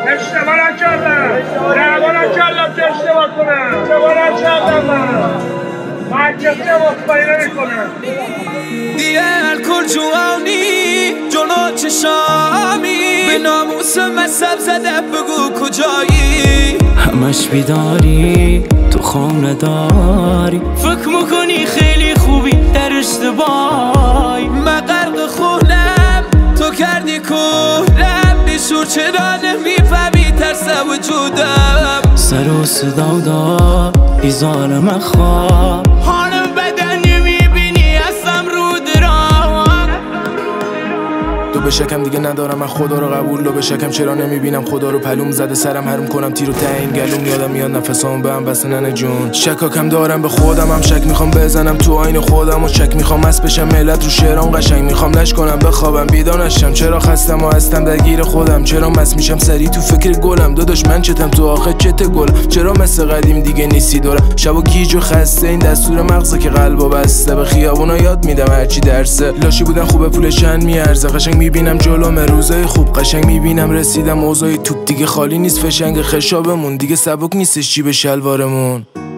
اشتباه نکردم که اشتباه کنم. اشتباه نکردم من کسی مطمئن نمیکنم. دیگه الکل جوانی جلو چشامی به ناموس مصب زده بگو کجایی. همش بیداری تو خانه داری، فکر میکنی خیلی خوبی در اشتباهی. من غرق خونم تو کردی کولم، بیشور چرا نمیفهمی ترس وجودم. سر و صدا دار ایزار من خواب، حالم بدن نمیبینی اصلا رو درام. تو به شکم دیگه ندارم من خدا رو قبول، لو به شکم چرا نمیبینم خدا رو پلوم زده سرم حروم کنم تیر و تعیین گلوم. یادم میاد نفسام به هم بسته ننه جون. شکاکم دارم به خودم هم شک میخوام بزنم تو آینه خودم و شک میخوام مست بشم ملت رو شعرام قشنگ میخوام لش کنم بخوابم بیدار نشم. چرا خستم و هستم درگیر خودم، چرا مست میشم سری تو فکر گلم. داداش من چتم تو آخه چت گل، چرا مثل قدیم دیگه نیستی دورم. شب و گیج و خسته این دستور مغزه که قلبو بسته. به خیابونا یاد میدم هرچی درسه، لاشی بودن خوبه پولشن میارزه. قشنگ میبینم جلوم روزای خوب، قشنگ میبینم رسیدم اوضاع توپ دیگه خالی نیست فشنگ. خشابمون دیگه سبک نیستش جیب شلوارمون.